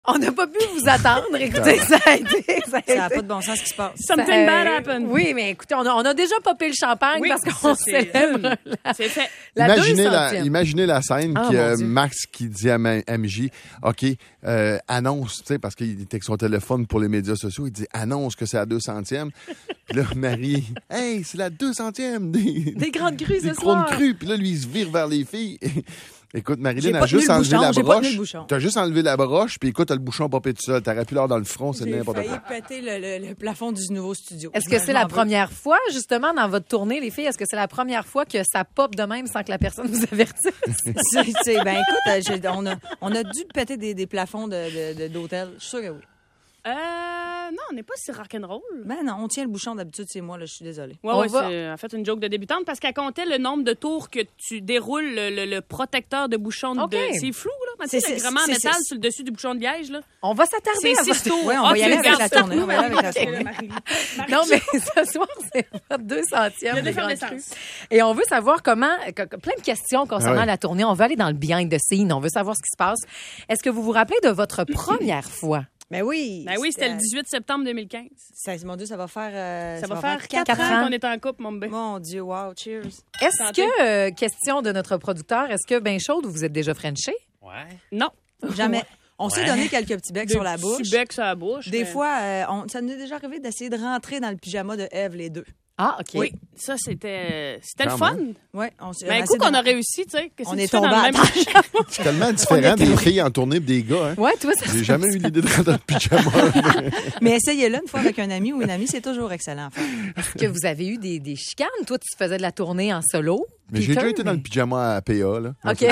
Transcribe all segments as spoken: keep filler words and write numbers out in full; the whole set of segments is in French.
On n'a pas pu vous attendre. Écoutez, ça a été... Ça n'a pas de bon sens ce qui se passe. Something euh, bad happened. Oui, mais écoutez, on a, on a déjà popé le champagne oui, parce qu'on célèbre la, c'est fait. la imaginez, la, deux imaginez la scène oh, qui euh, Max qui dit à M J, OK, euh, annonce, tu sais, parce qu'il était avec son téléphone pour les médias sociaux, il dit annonce que c'est la deux centième. Puis là, Marie, hey, c'est la deux centième des, des grandes crues des ce soir. grandes crues. Puis là, lui, il se vire vers les filles. Écoute, Marilyn a juste enlevé bouchon, la broche. T'as juste enlevé la broche, puis écoute, t'as le bouchon popé tout seul. T'aurais pu l'avoir dans le front, c'est n'importe quoi. J'ai failli péter le, le, le plafond du nouveau studio. Est-ce que c'est la première fois, justement, dans votre tournée, les filles, est-ce que c'est la première fois que ça pop de même sans que la personne vous avertisse? c'est, c'est, ben écoute, j'ai, on, a, on a dû péter des, des plafonds de, de, de, d'hôtel. Je suis sûre que oui. Euh, non, on n'est pas si rock'n'roll. Ben non, on tient le bouchon d'habitude, c'est moi, là, je suis désolée. Ouais, ouais, va... c'est en fait une joke de débutante parce qu'elle comptait le nombre de tours que tu déroules le, le, le protecteur de bouchon de... Okay. C'est flou, là. Mais c'est, c'est vraiment en métal sur le dessus du bouchon de liège, là. On va s'attarder c'est à six tours. Oui, on va y aller avec la tournée. On va y aller avec la okay. tournée. Non, mais ce soir, c'est votre deux centième. Le défense d'essence. Et on veut savoir comment... Plein de questions concernant ah ouais. la tournée. On veut aller dans le behind the scene. On veut savoir ce qui se passe. Est-ce que vous vous rappelez de votre première fois? Ben oui. Ben oui, c'était le dix-huit septembre deux mille quinze. Ça, mon Dieu, ça va faire... Euh, ça, ça va, va faire quatre quatre ans qu'on est en couple, mon bébé. Mon Dieu, wow, cheers. Est-ce Santé. que, euh, question de notre producteur, est-ce que, ben chaude, vous êtes déjà frenché? Ouais. Non. Jamais. On Ouais. s'est donné quelques petits becs Des sur la bouche. petits becs sur la bouche. Des mais... fois, euh, on, ça nous est déjà arrivé d'essayer de rentrer dans le pyjama de Eve, les deux. Ah, OK. Oui, ça, c'était, c'était Quand le fun. même. Oui, on s'est... Mais un coup qu'on a réussi, tu sais. que On si est tu fais dans tombé le à même terre. C'est tellement différent des filles en tournée et des gars. Hein? Ouais, toi, ça J'ai jamais eu l'idée de rentrer dans le pyjama. Mais... Mais essayez-le une fois avec un ami ou une amie, c'est toujours excellent. En fait. Est-ce que vous avez eu des, des chicanes? Toi, tu faisais de la tournée en solo. Mais Peter, j'ai déjà été mais... dans le pyjama à P A. Là. OK.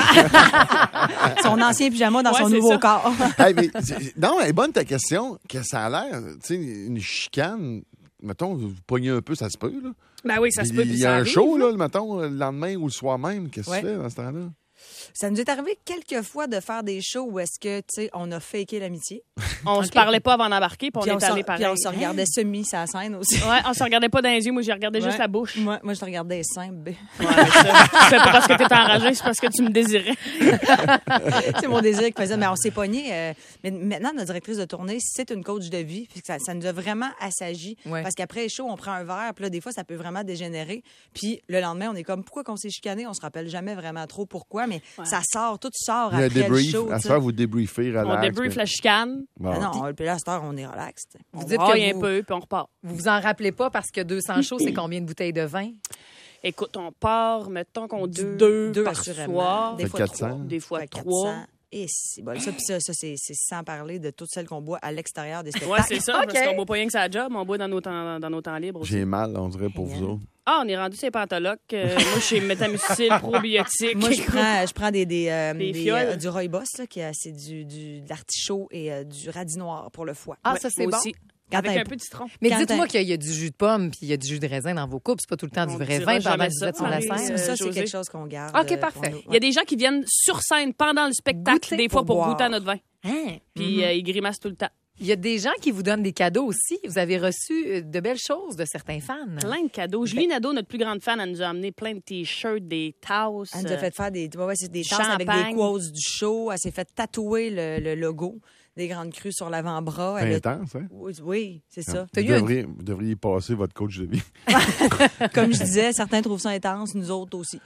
Son ancien pyjama dans Ouais, son c'est nouveau ça. corps. Hey, mais, non, elle est bonne ta question. Que ça a l'air, tu sais, une chicane. Mettons, vous pognez un peu, ça se peut, là. Ben oui, ça se peut. Il puis y ça a un arrive, show, là. là, mettons, le lendemain ou le soir même. Qu'est-ce que Ouais. tu fais dans ce temps-là? Ça nous est arrivé quelques fois de faire des shows où est-ce que, tu sais, on a faké l'amitié. On se parlait pas avant d'embarquer, puis on Puis est on, se, allé puis pareil. on se regardait semi sa scène aussi. Ouais, on se regardait pas dans les yeux. Moi, j'ai regardé juste Ouais. la bouche. Moi, moi, je te regardais les seins, bébé. Ouais, mais ça, c'est pas parce que t'étais enragé, c'est parce que tu me désirais. C'est mon désir qui faisait. Mais on s'est pogné. Euh, mais maintenant, notre directrice de tournée, c'est une coach de vie. Puis ça, ça nous a vraiment assagi. Ouais. Parce qu'après les shows, on prend un verre. Puis là, des fois, ça peut vraiment dégénérer. Puis le lendemain, on est comme, pourquoi qu'on s'est chicané? On se rappelle jamais vraiment trop pourquoi. Mais Ouais. ça sort, tout sort Il y a un après le débrief. show. À tu ce sais. soir, vous débriefez, relax. On débriefe la chicane, Bon. Ah non, puis là, à cette heure, on est relax. tu sais. on Vous dites braille que un vous- peu, puis on repart. Vous vous en rappelez pas parce que deux cents shows, c'est combien de bouteilles de vin? Écoute, on part, mettons qu'on dit Deux, deux, deux par assurément. soir. Des Fait fois quatre cents. trois. Des fois Fait trois. quatre cents. Et c'est bon. Ça, puis ça, ça c'est, c'est sans parler de toutes celles qu'on boit à l'extérieur des spectacles. Ouais, c'est ça, OK. parce qu'on boit pas rien que ça job, on boit dans nos temps, dans nos temps libres aussi. J'ai mal, on dirait, pour vous autres. Ah, on est rendu ces pantolocs. Euh, moi, je suis métamucil, probiotique. Moi, je prends, je prends des, des, euh, Des des, fioles. euh, du rooibos, là, qui est, c'est du, du, de l'artichaut et euh, du radis noir pour le foie. Ah, Ouais, ça, c'est moi bon. aussi. Quand Avec t'as- un peu de citron. Mais Quand dites-moi t'as- qu'il y a du jus de pomme puis il y a du jus de raisin dans vos coupes. C'est pas tout le temps du On vrai dira vin pendant jamais que vous ça, êtes sur la Marie. scène. Euh, ça, c'est José. quelque chose qu'on garde. OK, euh, pour parfait. nous. Il y a des gens qui viennent sur scène pendant le spectacle, Goûter des fois pour pour boire. goûter à notre vin. Hein? Puis euh, ils grimacent tout le temps. Il y a des gens qui vous donnent des cadeaux aussi. Vous avez reçu euh, de belles choses de certains fans. Plein de cadeaux. Julie Nadeau, notre plus grande fan, elle nous a amené plein de t-shirts, des tasses. Elle nous a fait faire des, ouais, ouais, c'est des tasses avec Champagne. des quotes du show. Elle s'est fait tatouer le, le logo des Grandes Crues sur l'avant-bras. Elle C'est a- intense, hein? Oui, oui, c'est ça. T'as Vous eu un- devriez, vous devriez passer votre coach de vie. Comme je disais, certains trouvent ça intense, nous autres aussi.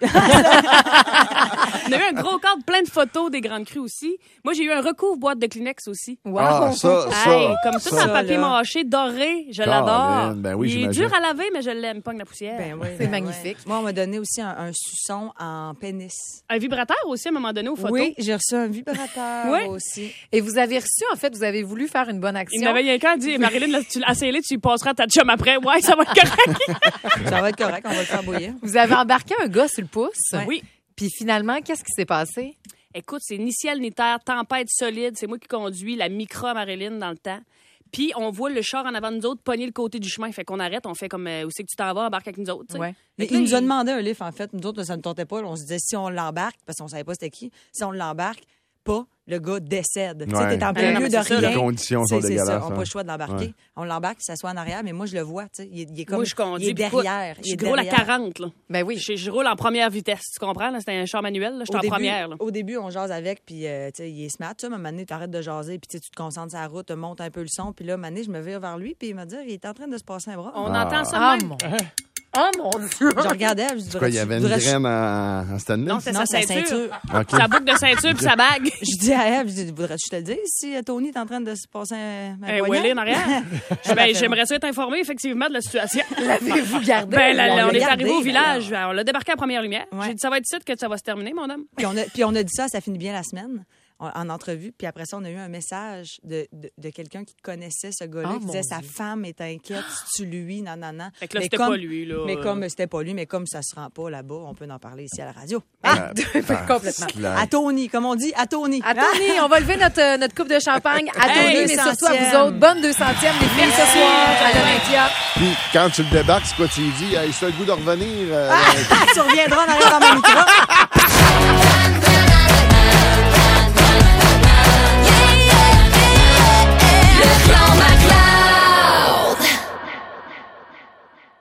On a eu un gros cadre, plein de photos des Grandes Crues aussi. Moi, j'ai eu un recouvre boîte de Kleenex aussi. Wow! Ah, ça, ça. Hey, comme tout ça. en papier là. mâché, doré, je Caroline, l'adore. ben oui, Il est j'imagine. dur à laver, mais je l'aime pas avec la poussière. Ben oui, C'est ben magnifique. ouais. Moi, on m'a donné aussi un, un suçon en pénis. Un vibrateur aussi, à un moment donné, aux photos. Oui, j'ai reçu un vibrateur Oui. aussi. Et vous avez reçu, en fait, vous avez voulu faire une bonne action. Il m'avait rien qu'à dit, Marilyn, là, tu l'as tu y passeras à ta chum après. Ouais, ça va être correct. Ça va être correct, on va le faire bouillir. Vous avez embarqué un gars sur le pouce. Ouais. Oui. Puis finalement, qu'est-ce qui s'est passé? Écoute, c'est ni ciel ni terre, tempête solide. C'est moi qui conduis la micro à Marilyn dans le temps. Puis on voit le char en avant de nous autres pogner le côté du chemin. Fait qu'on arrête, on fait comme euh, où c'est que tu t'en vas, embarque avec nous autres. tu sais. Ouais. Mais Fait que là, il nous a il- demandé un lift, en fait. Nous autres, ça ne tentait pas. On se disait, si on l'embarque, parce qu'on savait pas c'était qui, si on l'embarque, pas, le gars décède. Tu Ouais. sais, t'es en Ah, plein non, milieu mais de c'est ça, rien. Les conditions sont C'est- c'est dégueulasses. ça, on n'a hein. pas le choix de l'embarquer. Ouais. On l'embarque, il s'assoit en arrière, mais moi, je le vois. Tu sais, il, est- il est comme. Moi, je conduis. il est puis écoute, derrière. il Je est roule à derrière. quarante, là. Ben oui. Je, je roule en première vitesse, tu comprends? là? C'était un char manuel, là. J'étais Au en début, première, là. au début, on jase avec, puis euh, tu sais, il est smart. Tu sais, à un moment donné, tu arrêtes de jaser, puis tu sais, tu te concentres sur la route, tu montes un peu le son, puis là, à un moment donné, je me vire vers lui, puis il m'a dit, il est en train de se passer un bras. On Ah. entend ça Ah, de même. mon... oh mon Dieu! Je regardais, je dis, Quoi, il y avait une voudrais- graine en, en stainless? Non, c'est Non, sa sa ceinture. ceinture. OK. Sa boucle de ceinture puis sa bague. Je dis à Eve, je dis, voudrais-tu que je te le dise si euh, Tony est en train de se passer un, un Un poignard? Willy en arrière. Je Ben, l'ai j'aimerais ça être informé, effectivement, de la situation. L'avez-vous gardé? Ben, là, on là, on l'a est gardé, arrivé au ben village. Ben, on l'a débarqué à première lumière. Ouais. J'ai dit, ça va être ici que ça va se terminer, mon homme. Puis on, a, puis on a dit ça, ça finit bien la semaine, en, en entrevue. Puis après ça, on a eu un message de, de, de quelqu'un qui connaissait ce gars-là, Oh, qui mon disait sa Dieu. femme est inquiète, si tu lui, non, non, non. Fait que là, Mais c'était comme- pas lui, là. Mais comme c'était pas lui, mais comme ça se rend pas là-bas, on peut en parler ici à la radio. Ah, complètement. Claire. À Tony, comme on dit, à Tony. À Tony, on va lever notre, euh, notre coupe de champagne. À Hey, Tony, mais surtout à vous centième. autres. Bonne deux centième des filles ce soir à l'Olympia. Puis quand tu le débarques, c'est quoi tu lui dis? Hey, c'est le goût de revenir. euh, Tu reviendras en arrière dans ma micro.